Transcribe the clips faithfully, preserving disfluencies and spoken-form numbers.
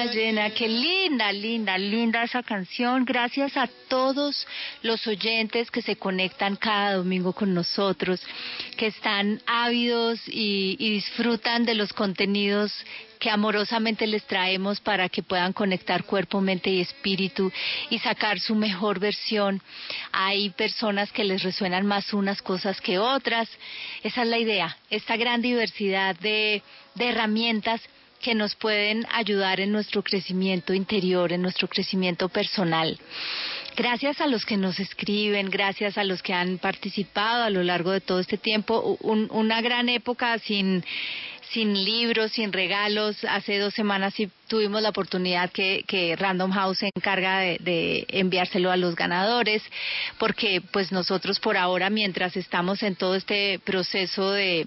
luna llena. Qué linda, linda, linda esa canción. Gracias a todos los oyentes que se conectan cada domingo con nosotros, que están ávidos y, y disfrutan de los contenidos que amorosamente les traemos para que puedan conectar cuerpo, mente y espíritu y sacar su mejor versión. Hay personas que les resuenan más unas cosas que otras. Esa es la idea, esta gran diversidad de, de herramientas que nos pueden ayudar en nuestro crecimiento interior, en nuestro crecimiento personal. Gracias a los que nos escriben, gracias a los que han participado a lo largo de todo este tiempo. Un, una gran época sin... sin libros, sin regalos. Hace dos semanas sí tuvimos la oportunidad que, que Random House se encarga de, de enviárselo a los ganadores, porque pues nosotros por ahora, mientras estamos en todo este proceso de,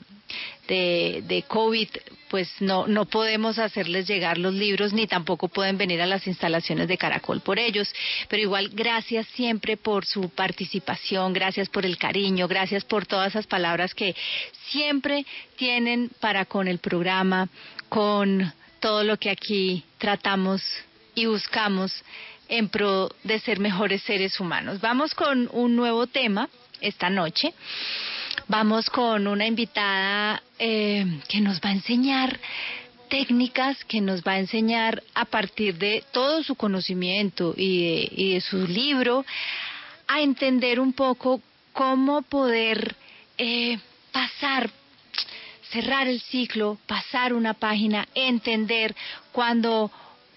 de, de COVID, pues no, no podemos hacerles llegar los libros, ni tampoco pueden venir a las instalaciones de Caracol por ellos, pero igual gracias siempre por su participación, gracias por el cariño, gracias por todas esas palabras que siempre tienen para con el programa, con todo lo que aquí tratamos y buscamos en pro de ser mejores seres humanos. Vamos con un nuevo tema esta noche. Vamos con una invitada eh, que nos va a enseñar técnicas, que nos va a enseñar a partir de todo su conocimiento y de, y de su libro, a entender un poco cómo poder eh, pasar, cerrar el ciclo, pasar una página, entender cuando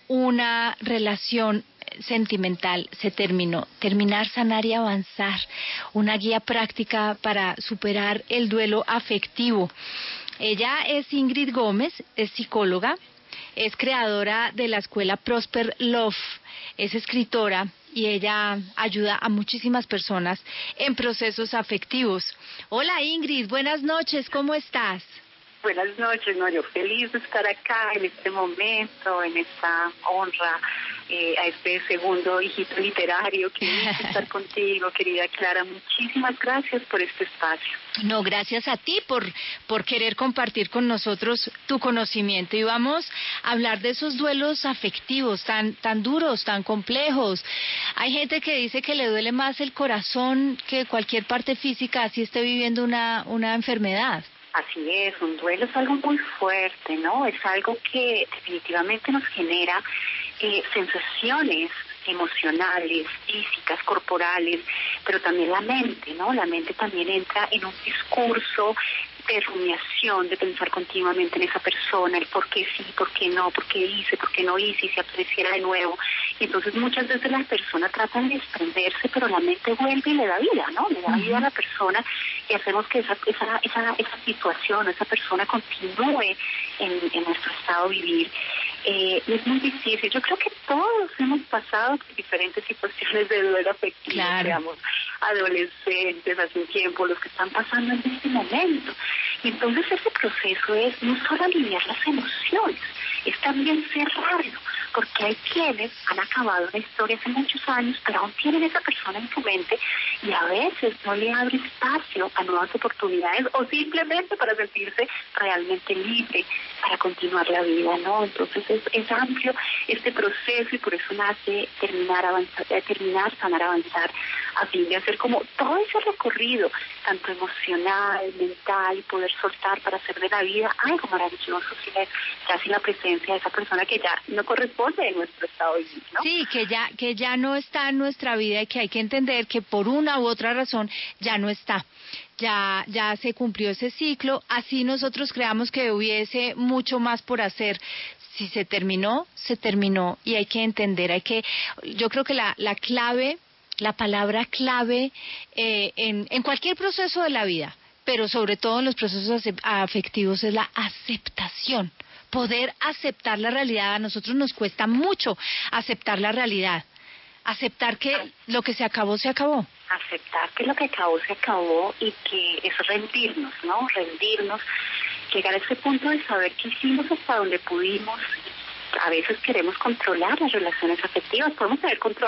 una relación sentimental se terminó, terminar, sanar y avanzar, una guía práctica para superar el duelo afectivo. Ella es Ingrid Gómez, es psicóloga, es creadora de la escuela Prosper Love, es escritora y ella ayuda a muchísimas personas en procesos afectivos. Hola Ingrid, buenas noches, ¿cómo estás? Buenas noches, no, yo feliz de estar acá en este momento, en esta honra, eh, a este segundo hijito literario que quiero estar contigo, querida Clara. Muchísimas gracias por este espacio. No, gracias a ti por, por querer compartir con nosotros tu conocimiento. Y vamos a hablar de esos duelos afectivos tan, tan duros, tan complejos. Hay gente que dice que le duele más el corazón que cualquier parte física, así esté viviendo una, una enfermedad. Así es, un duelo es algo muy fuerte, ¿no? Es algo que definitivamente nos genera eh, sensaciones emocionales, físicas, corporales, pero también la mente, ¿no? La mente también entra en un discurso de rumiación, de pensar continuamente en esa persona, el por qué sí, por qué no, por qué hice, por qué no hice, y si apareciera de nuevo. Y entonces muchas veces la persona trata de desprenderse, pero la mente vuelve y le da vida, ¿no? Le da vida a la persona y hacemos que esa esa esa, esa situación, esa persona continúe en, en nuestro estado vivir. Eh, es muy difícil. Yo creo que todos hemos pasado por diferentes situaciones de duelo afectivo, claro. Digamos, adolescentes hace un tiempo, los que están pasando en este momento. Y entonces ese proceso es no solo aliviar las emociones, es también cerrarlo, porque hay quienes han acabado una historia hace muchos años, pero aún tienen esa persona en su mente y a veces no le abre espacio a nuevas oportunidades o simplemente para sentirse realmente libre para continuar la vida, ¿no? Entonces es, es amplio este proceso y por eso nace terminar, avanzar, terminar, sanar, avanzar, a fin de hacer como todo ese recorrido, tanto emocional, mental, poder soltar para hacer de la vida algo maravilloso, sin, el, ya sin la presencia de esa persona que ya no corresponde en nuestro estado de vida, ¿no? Sí, que ya, que ya no está en nuestra vida y que hay que entender que por una u otra razón ya no está. Ya, ya se cumplió ese ciclo, así nosotros creamos que hubiese mucho más por hacer. Si se terminó, se terminó y hay que entender, hay que, yo creo que la, la clave, la palabra clave eh, en, en cualquier proceso de la vida, pero sobre todo en los procesos afectivos es la aceptación. Poder aceptar la realidad. A nosotros nos cuesta mucho aceptar la realidad, aceptar que lo que se acabó, se acabó. Aceptar que lo que acabó, se acabó y que es rendirnos, ¿no? Rendirnos, llegar a ese punto de saber que hicimos hasta donde pudimos. A veces queremos controlar las relaciones afectivas, podemos tener control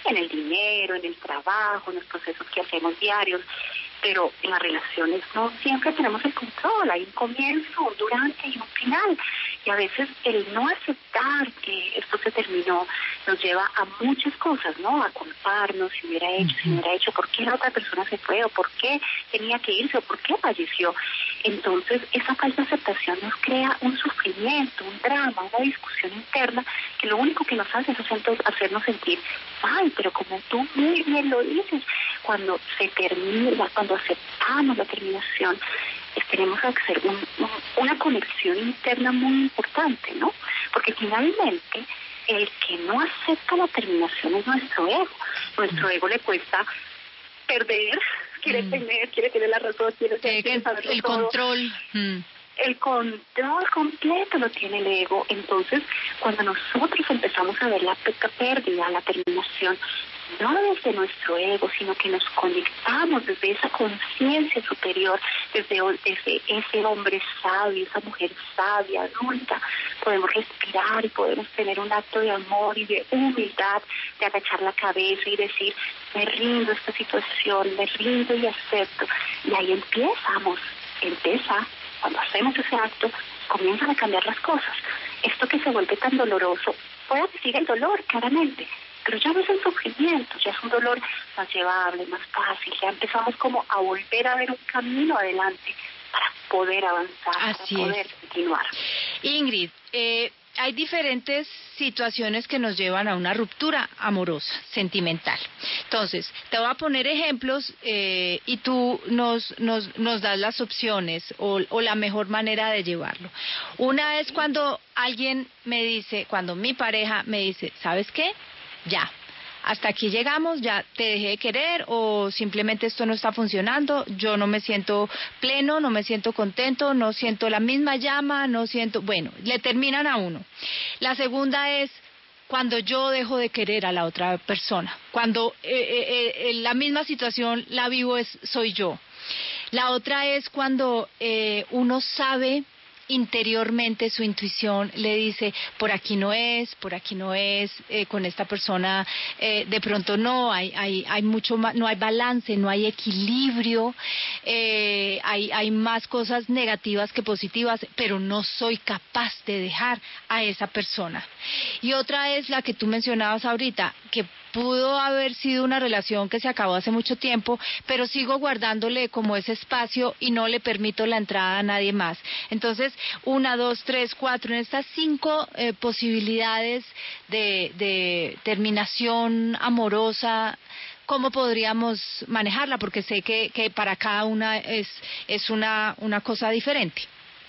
en el dinero, en el trabajo, en los procesos que hacemos diarios, pero en las relaciones no siempre tenemos el control, hay un comienzo, un durante y un final, y a veces el no aceptar que esto se terminó nos lleva a muchas cosas, ¿no? A culparnos, si hubiera hecho, si hubiera hecho, por qué la otra persona se fue, o por qué tenía que irse, o por qué falleció. Entonces esa falta de aceptación nos crea un sufrimiento, un drama, una discusión interna, que lo único que nos hace es hacernos sentir, ay, pero como tú muy bien lo dices, cuando se termina, cuando aceptamos la terminación, tenemos que hacer un, un, una conexión interna muy importante, ¿no? Porque finalmente el que no acepta la terminación es nuestro ego. Nuestro ego le cuesta perder, quiere mm. tener, quiere tener la razón, quiere, quiere, quiere saberlo el todo. control. Mm. El control completo lo tiene el ego. Entonces, cuando nosotros empezamos a ver la pérdida, la terminación, no desde nuestro ego, sino que nos conectamos desde esa conciencia superior, desde, desde ese hombre sabio, esa mujer sabia, adulta, podemos respirar y podemos tener un acto de amor y de humildad, de agachar la cabeza y decir, me rindo a esta situación, me rindo y acepto. Y ahí empezamos, empieza. Cuando hacemos ese acto, comienzan a cambiar las cosas. Esto que se vuelve tan doloroso, puede decir el dolor, claramente, pero ya no es el sufrimiento, ya es un dolor más llevable, más fácil. Ya empezamos como a volver a ver un camino adelante para poder avanzar, Así para poder es. continuar. Ingrid, eh, hay diferentes situaciones que nos llevan a una ruptura amorosa, sentimental. Entonces, te voy a poner ejemplos eh, y tú nos, nos, nos das las opciones o, o la mejor manera de llevarlo. Una es cuando alguien me dice, cuando mi pareja me dice, ¿sabes qué? Ya. Hasta aquí llegamos, ya te dejé de querer o simplemente esto no está funcionando, yo no me siento pleno, no me siento contento, no siento la misma llama, no siento... Bueno, le terminan a uno. La segunda es cuando yo dejo de querer a la otra persona, cuando eh, eh, eh, la misma situación la vivo es soy yo. La otra es cuando eh, uno sabe... interiormente su intuición le dice por aquí no es, por aquí no es, eh, con esta persona eh, de pronto no, hay hay hay mucho más, no hay balance, no hay equilibrio, eh, hay hay más cosas negativas que positivas, pero no soy capaz de dejar a esa persona. Y otra es la que tú mencionabas ahorita, que pudo haber sido una relación que se acabó hace mucho tiempo, pero sigo guardándole como ese espacio y no le permito la entrada a nadie más. Entonces, una, dos, tres, cuatro, en estas cinco eh, posibilidades de, de terminación amorosa, ¿cómo podríamos manejarla? Porque sé que, que para cada una es, es una, una cosa diferente.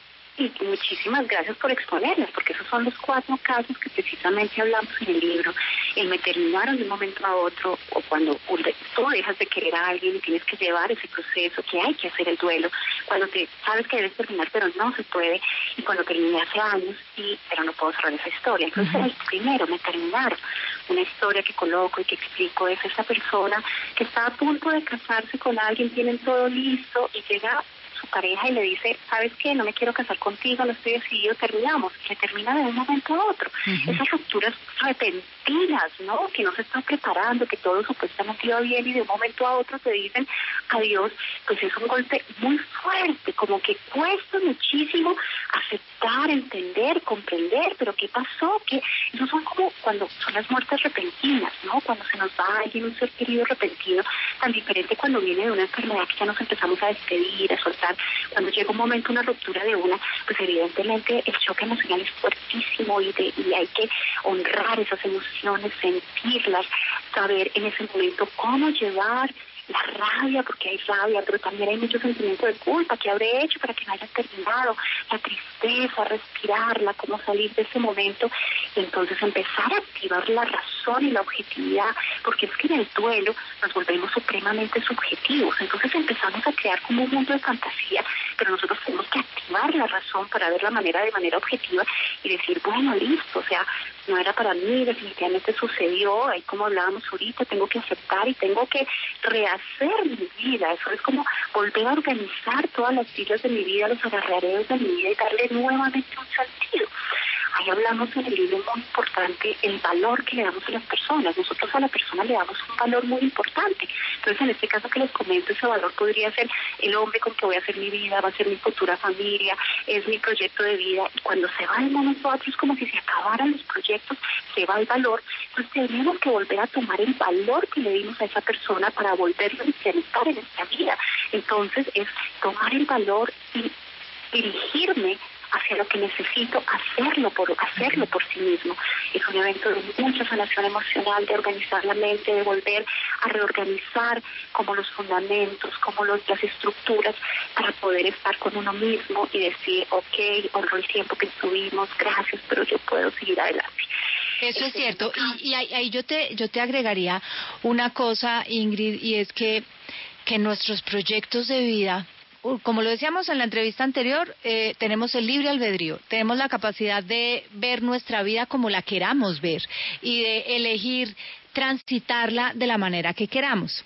Y muchísimas gracias por exponerlas, porque esos son los cuatro casos que precisamente hablamos en el libro. El me terminaron de un momento a otro, o cuando tú dejas de querer a alguien y tienes que llevar ese proceso, que hay que hacer el duelo, cuando te sabes que debes terminar pero no se puede, y cuando terminé hace años, y pero no puedo cerrar esa historia. Entonces uh-huh. el primero, me terminaron. Una historia que coloco y que explico es esa persona que está a punto de casarse con alguien, tienen todo listo, y llega su pareja y le dice, ¿sabes qué? No me quiero casar contigo, no estoy decidido, terminamos. Y le termina de un momento a otro. Uh-huh. Esas rupturas repentinas, ¿no? Que no se están preparando, que todo supuestamente iba bien y de un momento a otro te dicen adiós, pues es un golpe muy fuerte, como que cuesta muchísimo aceptar, entender, comprender, pero ¿qué pasó? Que esos son como cuando son las muertes repentinas, ¿no? Cuando se nos va alguien, un ser querido repentino, tan diferente cuando viene de una enfermedad que ya nos empezamos a despedir, a soltar. Cuando llega un momento, una ruptura de una, pues evidentemente el choque emocional es fuertísimo y, de, y hay que honrar esas emociones, sentirlas, saber en ese momento cómo llevar la rabia, porque hay rabia, pero también hay mucho sentimiento de culpa, ¿qué habré hecho para que no haya terminado? La tristeza, respirarla, cómo salir de ese momento, y entonces empezar a activar la razón y la objetividad, porque es que en el duelo nos volvemos supremamente subjetivos, entonces empezamos a crear como un mundo de fantasía, pero nosotros tenemos que activar la razón para ver la manera de manera objetiva y decir, bueno, listo, o sea, no era para mí, definitivamente sucedió, ahí como hablábamos ahorita, tengo que aceptar y tengo que rehacer mi vida, eso es como volver a organizar todas las filas de mi vida, los agarraderos de mi vida y darle nuevamente un sentido. Ahí hablamos en el libro muy importante el valor que le damos a las personas. Nosotros a la persona le damos un valor muy importante. Entonces, en este caso que les comento, ese valor podría ser el hombre con que voy a hacer mi vida, va a ser mi futura familia, es mi proyecto de vida. Y cuando se va de momento a otro es como si se acabaran los proyectos, se va el valor. Entonces tenemos que volver a tomar el valor que le dimos a esa persona para volverlo a incrementar en nuestra vida. Entonces es tomar el valor y dirigirme hacia lo que necesito, hacerlo por hacerlo por sí mismo. Es un evento de mucha sanación emocional, de organizar la mente, de volver a reorganizar como los fundamentos, como los, las estructuras, para poder estar con uno mismo y decir, ok, honro el tiempo que estuvimos, gracias, pero yo puedo seguir adelante. Eso es cierto, y, y ahí, ahí yo te yo te agregaría una cosa, Ingrid, y es que que nuestros proyectos de vida, como lo decíamos en la entrevista anterior, eh, tenemos el libre albedrío, tenemos la capacidad de ver nuestra vida como la queramos ver y de elegir transitarla de la manera que queramos.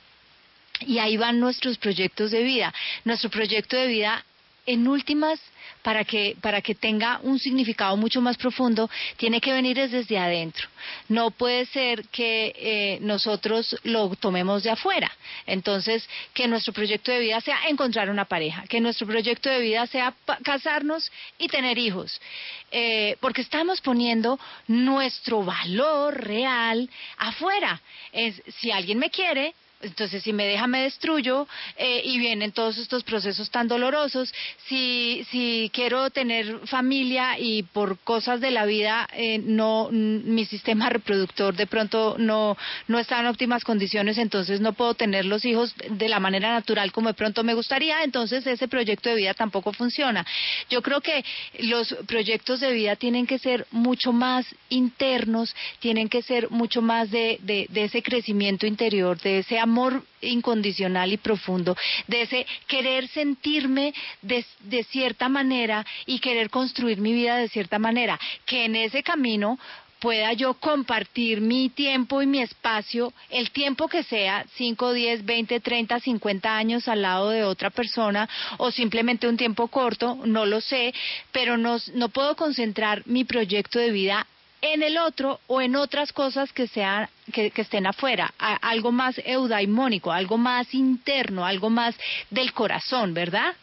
Y ahí van nuestros proyectos de vida. Nuestro proyecto de vida, en últimas, para que para que tenga un significado mucho más profundo, tiene que venir desde adentro. No puede ser que eh, nosotros lo tomemos de afuera. Entonces, que nuestro proyecto de vida sea encontrar una pareja, que nuestro proyecto de vida sea casarnos y tener hijos, eh, porque estamos poniendo nuestro valor real afuera. Es, si alguien me quiere, entonces si me deja me destruyo, eh, y vienen todos estos procesos tan dolorosos. Si si quiero tener familia y por cosas de la vida eh, no mi sistema reproductor de pronto no no está en óptimas condiciones, entonces no puedo tener los hijos de la manera natural como de pronto me gustaría, entonces ese proyecto de vida tampoco funciona. Yo creo que los proyectos de vida tienen que ser mucho más internos, tienen que ser mucho más de de, de ese crecimiento interior, de ese amor amor incondicional y profundo, de ese querer sentirme de, de cierta manera y querer construir mi vida de cierta manera, que en ese camino pueda yo compartir mi tiempo y mi espacio, el tiempo que sea, cinco, diez, veinte, treinta, cincuenta años al lado de otra persona, o simplemente un tiempo corto, no lo sé, pero no, no puedo concentrar mi proyecto de vida en el otro o en otras cosas que sean que, que estén afuera, a, algo más eudaimónico, algo más interno, algo más del corazón, ¿verdad?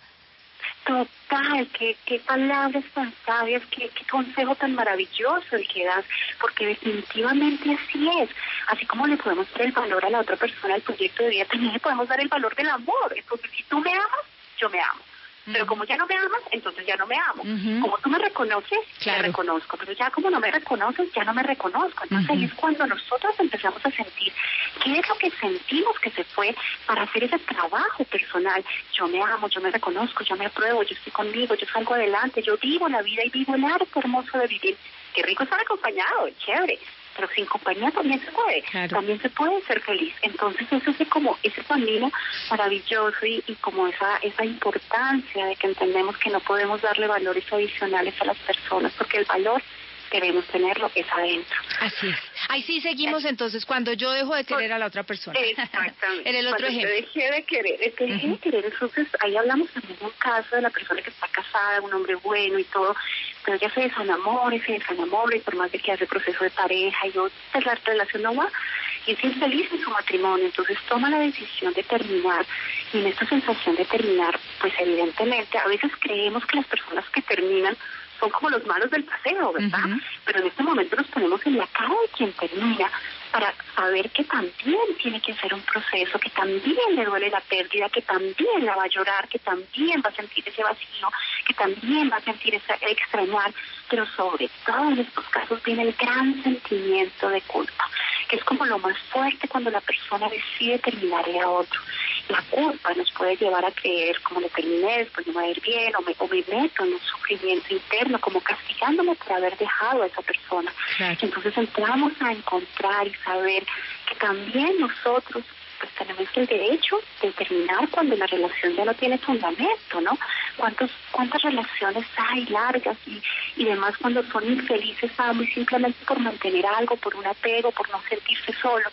Total, qué, qué palabras tan sabias, qué, qué consejo tan maravilloso el que das, porque definitivamente así es. Así como le podemos dar el valor a la otra persona al proyecto de vida, también le podemos dar el valor del amor. Entonces, si tú me amas, yo me amo. Pero como ya no me amas, entonces ya no me amo. Uh-huh. Como tú me reconoces, claro, te reconozco. Pero ya como no me reconoces, ya no me reconozco. Entonces uh-huh. ahí es cuando nosotros empezamos a sentir qué es lo que sentimos que se fue para hacer ese trabajo personal. Yo me amo, yo me reconozco, yo me apruebo, yo estoy conmigo, yo salgo adelante, yo vivo la vida y vivo el arte hermoso de vivir. Qué rico estar acompañado, chévere. Pero sin compañía también se puede, claro. También se puede ser feliz. Entonces eso es como ese camino maravilloso y, y como esa esa importancia de que entendemos que no podemos darle valores adicionales a las personas, porque el valor debemos tenerlo es adentro. Así es. Ahí sí seguimos entonces cuando yo dejo de querer a la otra persona. Exactamente. En el otro cuando ejemplo. Yo dejé de querer, dejé uh-huh. de querer, entonces ahí hablamos también de un caso de la persona que está casada, un hombre bueno y todo, pero ella se desenamora y se desenamora y por más de que hace proceso de pareja y otra, la relación no va y es infeliz en su matrimonio, entonces toma la decisión de terminar y en esta sensación de terminar, pues evidentemente a veces creemos que las personas que terminan son como los malos del paseo, ¿verdad? Uh-huh. Pero en este momento nos ponemos en la cara de quien termina para saber que también tiene que ser un proceso, que también le duele la pérdida, que también la va a llorar, que también va a sentir ese vacío, que también va a sentir ese extrañar, pero sobre todo en estos casos viene el gran sentimiento de culpa, que es como lo más fuerte cuando la persona decide terminarle a otro. La culpa nos puede llevar a creer, como le terminé, después no me va a ir bien, o me, o me meto en un sufrimiento interno, como castigándome por haber dejado a esa persona. Claro. Entonces entramos a encontrar y saber que también nosotros pues tenemos el derecho de terminar cuando la relación ya no tiene fundamento, ¿no? ¿Cuántos, cuántas relaciones hay largas y, y demás cuando son infelices ambos simplemente por mantener algo, por un apego, por no sentirse solo?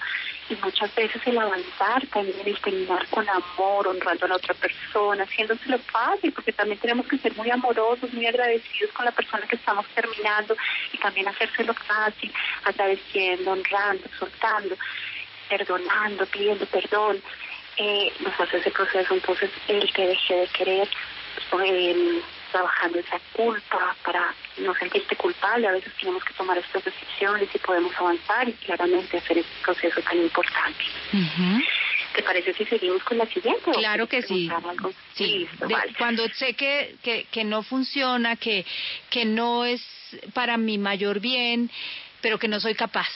Y muchas veces el avanzar también, el terminar con amor, honrando a la otra persona, haciéndoselo fácil, porque también tenemos que ser muy amorosos, muy agradecidos con la persona que estamos terminando, y también hacérselo fácil, agradeciendo, honrando, soltando, perdonando, pidiendo perdón. Eh, nos hace ese proceso, entonces el que deje de querer, eh, trabajando esa culpa para no sentirte culpable. A veces tenemos que tomar estas decisiones y podemos avanzar y claramente hacer este proceso tan importante. Uh-huh. ¿Te parece si seguimos con la siguiente? Claro que sí. sí. Listo, de, vale. Cuando sé que, que, que no funciona, que, que no es para mi mayor bien, pero que no soy capaz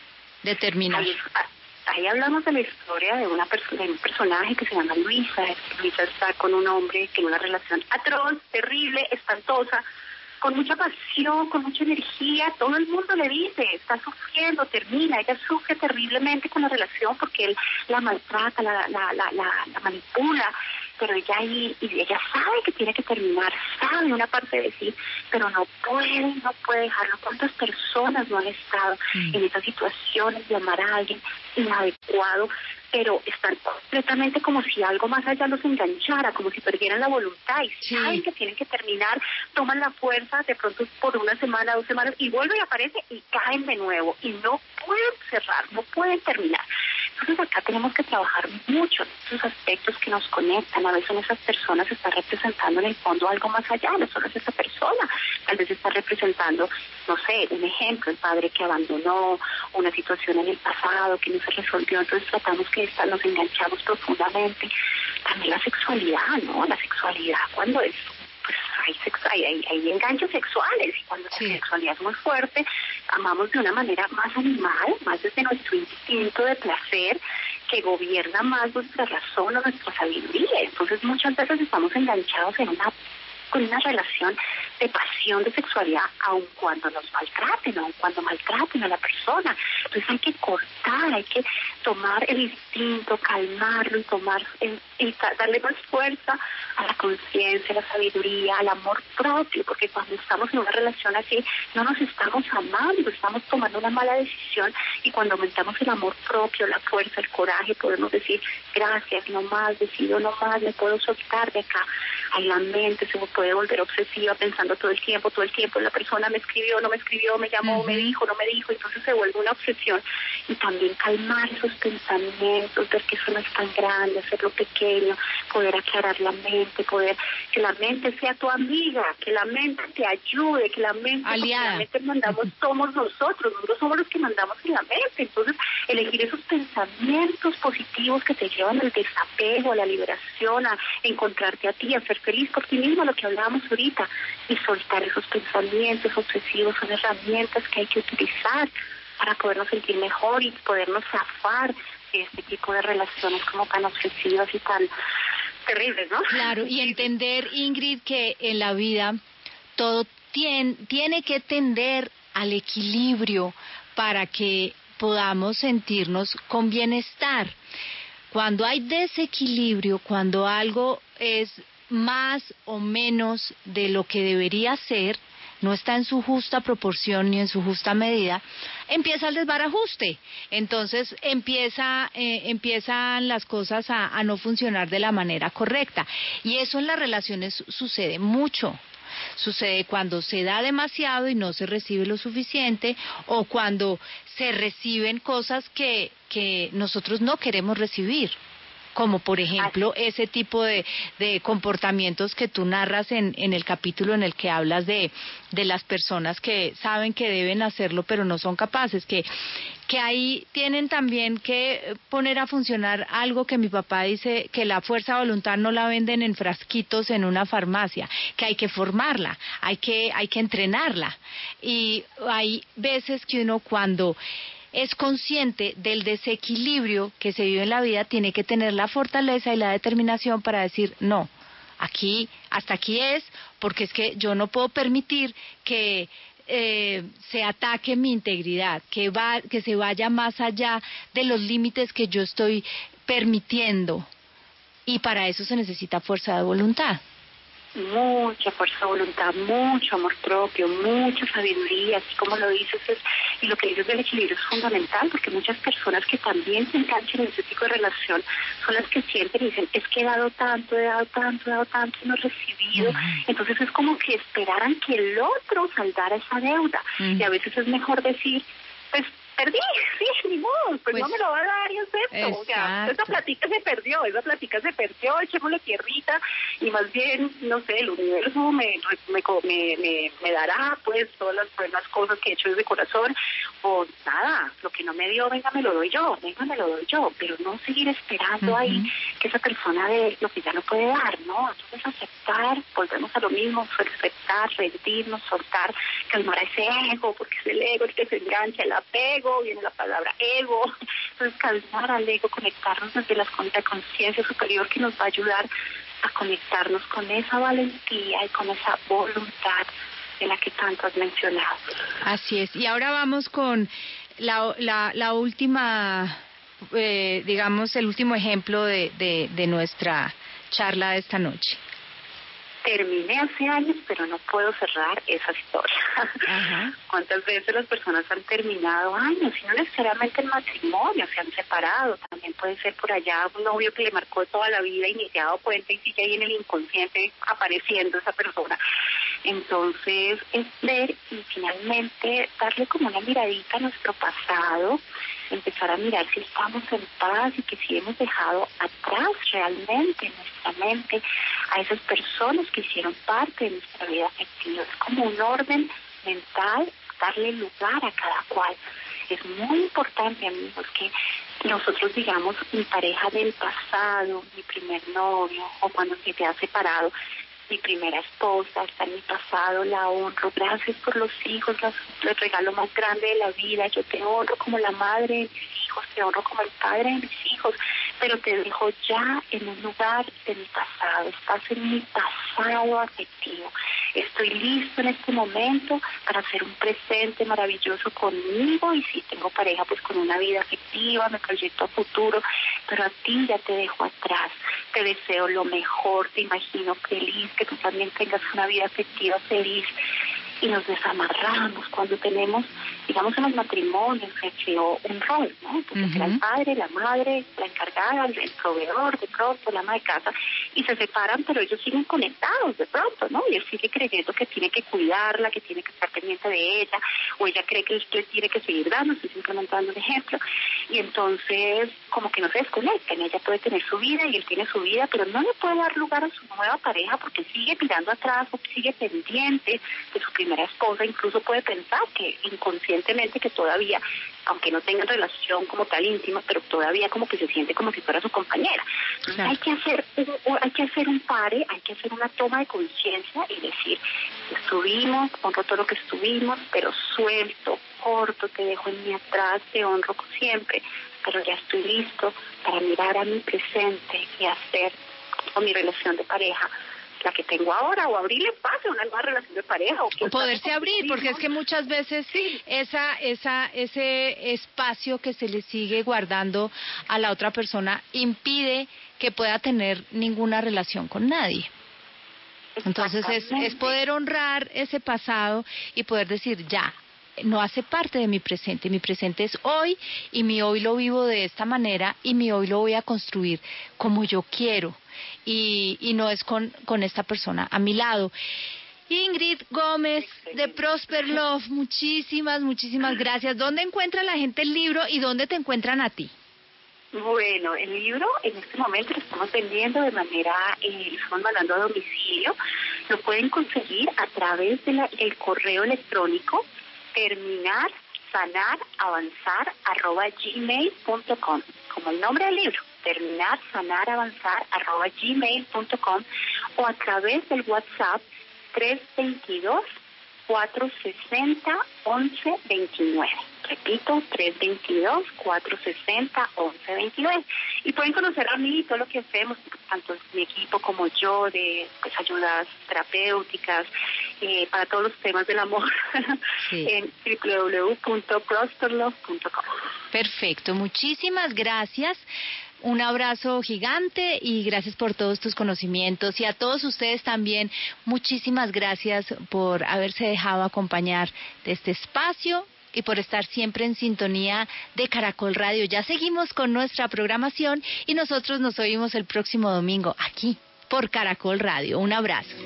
de terminar. Ahí, ahí hablamos de la historia de una persona, de un personaje que se llama Luisa. Luisa está con un hombre que tiene una relación atroz, terrible, espantosa, con mucha pasión, con mucha energía. Todo el mundo le dice, está sufriendo, termina. Ella sufre terriblemente con la relación porque él la maltrata, la, la, la, la, la manipula, pero ella ahí, y ella sabe que tiene que terminar, sabe una parte de sí, pero no puede, no puede dejarlo. ¿Cuántas personas no han estado mm. en esas situaciones de amar a alguien inadecuado, pero están completamente como si algo más allá los enganchara, como si perdieran la voluntad y sí. saben que tienen que terminar, toman la fuerza de pronto por una semana, dos semanas y vuelve y aparece y caen de nuevo y no pueden cerrar, no pueden terminar. Entonces acá tenemos que trabajar mucho esos aspectos que nos conectan. A veces esas personas están representando en el fondo algo más allá, no solo es esa persona, tal vez está representando, no sé, un ejemplo, el padre que abandonó, una situación en el pasado que no se resolvió, entonces tratamos que esta, nos enganchamos profundamente. También la sexualidad, ¿no? La sexualidad cuando es, pues hay, sex, hay, hay, hay enganchos sexuales, y cuando sí. la sexualidad es muy fuerte, amamos de una manera más animal, más desde nuestro instinto de placer, que gobierna más nuestra razón o nuestra sabiduría. Entonces muchas veces estamos enganchados en una con una relación de pasión, de sexualidad, aun cuando nos maltraten, aun cuando maltraten a la persona. Entonces hay que cortar, hay que tomar el instinto, calmarlo y tomar el, y darle más fuerza a la conciencia, a la sabiduría, al amor propio, porque cuando estamos en una relación así, no nos estamos amando, estamos tomando una mala decisión, y cuando aumentamos el amor propio, la fuerza, el coraje, podemos decir, gracias, no más, decido no más, me puedo soltar de acá. Ahí la mente se puede volver obsesiva pensando todo el tiempo, todo el tiempo, la persona me escribió, no me escribió, me llamó, uh-huh. me dijo, no me dijo, entonces se vuelve una obsesión. Y también calmar esos pensamientos, ver que eso no es tan grande, hacerlo pequeño, poder aclarar la mente, poder que la mente sea tu amiga, que la mente te ayude, que la mente, aliada. La mente mandamos, somos nosotros, nosotros somos los que mandamos en la mente. Entonces elegir esos pensamientos positivos que te llevan al desapego, a la liberación, a encontrarte a ti, a ser feliz por ti mismo, lo que hablábamos ahorita, y soltar esos pensamientos obsesivos. Son herramientas que hay que utilizar para podernos sentir mejor y podernos zafar de este tipo de relaciones como tan obsesivas y tan terribles, ¿no? Claro, y entender, Ingrid, que en la vida todo tiene, tiene que tender al equilibrio para que podamos sentirnos con bienestar. Cuando hay desequilibrio, cuando algo es más o menos de lo que debería ser, no está en su justa proporción ni en su justa medida, empieza el desbarajuste. Entonces empieza, eh, empiezan las cosas a, a no funcionar de la manera correcta. Y eso en las relaciones sucede mucho. Sucede cuando se da demasiado y no se recibe lo suficiente, o cuando se reciben cosas que, que nosotros no queremos recibir. Como por ejemplo ese tipo de, de comportamientos que tú narras en, en el capítulo en el que hablas de, de las personas que saben que deben hacerlo pero no son capaces, que, que ahí tienen también que poner a funcionar algo que mi papá dice, que la fuerza de voluntad no la venden en frasquitos en una farmacia, que hay que formarla, hay que, hay que entrenarla. Y hay veces que uno cuando es consciente del desequilibrio que se vive en la vida, tiene que tener la fortaleza y la determinación para decir, no, aquí, hasta aquí es, porque es que yo no puedo permitir que eh, se ataque mi integridad, que, va, que se vaya más allá de los límites que yo estoy permitiendo. Y para eso se necesita fuerza de voluntad. mucha fuerza de voluntad, mucho amor propio, mucha sabiduría, así como lo dices, es, y lo que dices del equilibrio es fundamental, porque muchas personas que también se enganchan en ese tipo de relación son las que sienten y dicen, es que he dado tanto, he dado tanto, he dado tanto, y no he recibido, uh-huh. Entonces es como que esperaran que el otro saldara esa deuda, uh-huh. Y a veces es mejor decir, pues, perdí, sí, ni modo, pues, pues no me lo va a dar y acepto. O sea, esa platica se perdió, esa platica se perdió, echémosle tierrita y más bien, no sé, el universo me, me, me, me, me dará pues todas las buenas cosas que he hecho desde corazón, o nada, lo que no me dio, venga, me lo doy yo, venga, me lo doy yo, pero no seguir esperando uh-huh. ahí que esa persona dé lo que ya no puede dar, ¿no? Entonces aceptar, volvemos a lo mismo, aceptar, rendirnos, soltar, calmar a ese ego, porque es el ego el que se engancha, el apego, viene la palabra ego, entonces calmar al ego, conectarnos desde la conciencia superior que nos va a ayudar a conectarnos con esa valentía y con esa voluntad de la que tanto has mencionado. Así es, y ahora vamos con la, la, la última, eh, digamos, el último ejemplo de, de, de nuestra charla de esta noche. Terminé hace años, pero no puedo cerrar esa historia. Uh-huh. ¿Cuántas veces las personas han terminado años? Y no necesariamente en matrimonio, se han separado. También puede ser por allá un novio que le marcó toda la vida, iniciado puente y sigue ahí en el inconsciente apareciendo esa persona. Entonces, es ver y finalmente darle como una miradita a nuestro pasado, empezar a mirar si estamos en paz y que si hemos dejado atrás realmente en nuestra mente a esas personas que hicieron parte de nuestra vida afectiva. Es como un orden mental, darle lugar a cada cual. Es muy importante, amigos, que nosotros digamos mi pareja del pasado, mi primer novio, o cuando se te ha separado, mi primera esposa, está en mi pasado, la honro, gracias por los hijos, los, el regalo más grande de la vida, yo te honro como la madre de mis hijos, te honro como el padre de mis hijos, pero te dejo ya en un lugar de mi pasado, estás en mi pasado afectivo, estoy listo en este momento para hacer un presente maravilloso conmigo, y si tengo pareja, pues con una vida afectiva, me proyecto a futuro, pero a ti ya te dejo atrás, te deseo lo mejor, te imagino feliz, que tú también tengas una vida afectiva feliz, y nos desamarramos cuando tenemos, digamos, en los matrimonios se creó un rol, ¿no? Entonces uh-huh. era el padre, la madre, la encargada, el proveedor, de pronto la ama de casa, y se separan, pero ellos siguen conectados de pronto, ¿no? Y él sigue creyendo que tiene que cuidarla, que tiene que estar pendiente de ella, o ella cree que usted tiene que seguir dando, estoy simplemente dando un ejemplo, y entonces como que no se desconectan, ella puede tener su vida y él tiene su vida, pero no le puede dar lugar a su nueva pareja porque sigue mirando atrás o sigue pendiente de su primera esposa, incluso puede pensar que inconscientemente que todavía, aunque no tengan relación como tal íntima, pero todavía como que se siente como si fuera su compañera. Entonces claro. hay que hacer un, hay que hacer un pare, hay que hacer una toma de conciencia y decir, estuvimos, honro todo lo que estuvimos, pero suelto, corto, te dejo en mi atrás, te honro siempre, pero ya estoy listo para mirar a mi presente y hacer con mi relación de pareja la que tengo ahora, o abrirle paso a una nueva relación de pareja, o, o poderse abrir, porque es que muchas veces sí. esa esa ese espacio que se le sigue guardando a la otra persona impide que pueda tener ninguna relación con nadie. Entonces es, es poder honrar ese pasado y poder decir, ya, no hace parte de mi presente, mi presente es hoy, y mi hoy lo vivo de esta manera, y mi hoy lo voy a construir como yo quiero, y, y no es con, con esta persona a mi lado. Ingrid Gómez de Prosper Love, muchísimas, muchísimas gracias. ¿Dónde encuentra la gente el libro y dónde te encuentran a ti? Bueno, el libro en este momento lo estamos vendiendo de manera, eh, lo estamos mandando a domicilio, lo pueden conseguir a través de la, del correo electrónico terminar, sanar, avanzar, arroba gmail punto com, como el nombre del libro, terminar, sanar, avanzar, arroba gmail punto com, o a través del WhatsApp tres dos dos, cuatro seis cero, once veintinueve. Repito, tres dos dos, cuatro seis cero, once veintinueve. Y pueden conocer a mí y todo lo que hacemos, tanto mi equipo como yo, de pues, ayudas terapéuticas, eh, para todos los temas del amor, sí. en doble u doble u doble u punto prosper love punto com. Perfecto, muchísimas gracias. un abrazo gigante y gracias por todos tus conocimientos. Y a todos ustedes también, muchísimas gracias por haberse dejado acompañar de este espacio y por estar siempre en sintonía de Caracol Radio. Ya seguimos con nuestra programación y nosotros nos oímos el próximo domingo aquí por Caracol Radio. Un abrazo.